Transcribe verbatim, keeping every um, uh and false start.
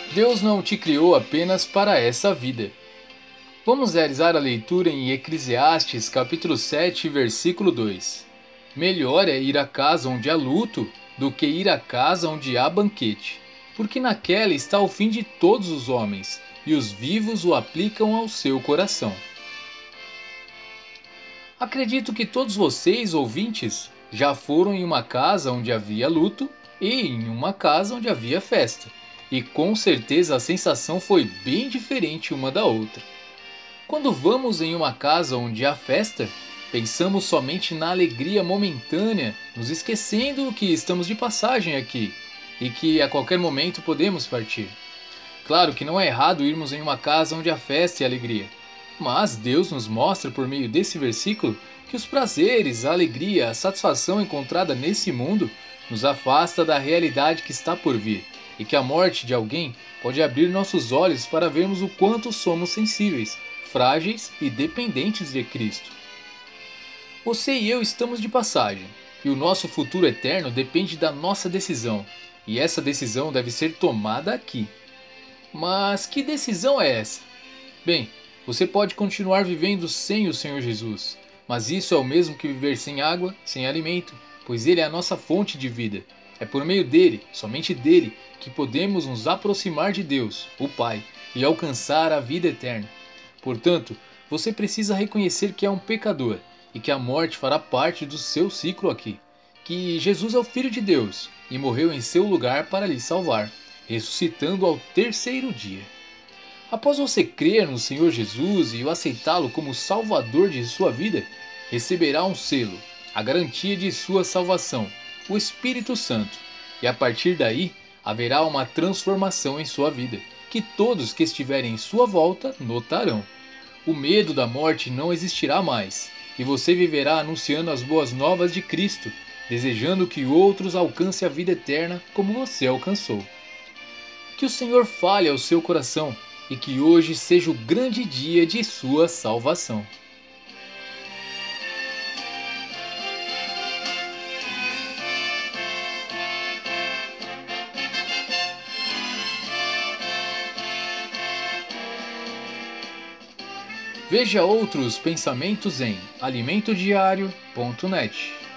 Deus não te criou apenas para essa vida. Vamos realizar a leitura em Eclesiastes capítulo sete, versículo dois. Melhor é ir à casa onde há luto do que ir à casa onde há banquete, porque naquela está o fim de todos os homens, e os vivos o aplicam ao seu coração. Acredito que todos vocês, ouvintes, já foram em uma casa onde havia luto e em uma casa onde havia festa, e com certeza a sensação foi bem diferente uma da outra. Quando vamos em uma casa onde há festa, pensamos somente na alegria momentânea, nos esquecendo que estamos de passagem aqui e que a qualquer momento podemos partir. Claro que não é errado irmos em uma casa onde há festa e alegria, mas Deus nos mostra por meio desse versículo que os prazeres, a alegria, a satisfação encontrada nesse mundo nos afasta da realidade que está por vir e que a morte de alguém pode abrir nossos olhos para vermos o quanto somos sensíveis, frágeis e dependentes de Cristo. Você e eu estamos de passagem, e o nosso futuro eterno depende da nossa decisão, e essa decisão deve ser tomada aqui. Mas que decisão é essa? Bem, você pode continuar vivendo sem o Senhor Jesus, mas isso é o mesmo que viver sem água, sem alimento, pois Ele é a nossa fonte de vida. É por meio dele, somente dele, que podemos nos aproximar de Deus, o Pai, e alcançar a vida eterna. Portanto, você precisa reconhecer que é um pecador e que a morte fará parte do seu ciclo aqui, que Jesus é o Filho de Deus e morreu em seu lugar para lhe salvar, ressuscitando ao terceiro dia. Após você crer no Senhor Jesus e o aceitá-lo como Salvador de sua vida, receberá um selo, a garantia de sua salvação, o Espírito Santo, e a partir daí haverá uma transformação em sua vida, que todos que estiverem em sua volta notarão. O medo da morte não existirá mais, e você viverá anunciando as boas novas de Cristo, desejando que outros alcancem a vida eterna como você alcançou. Que o Senhor fale ao seu coração e que hoje seja o grande dia de sua salvação. Veja outros pensamentos em alimento diário ponto net.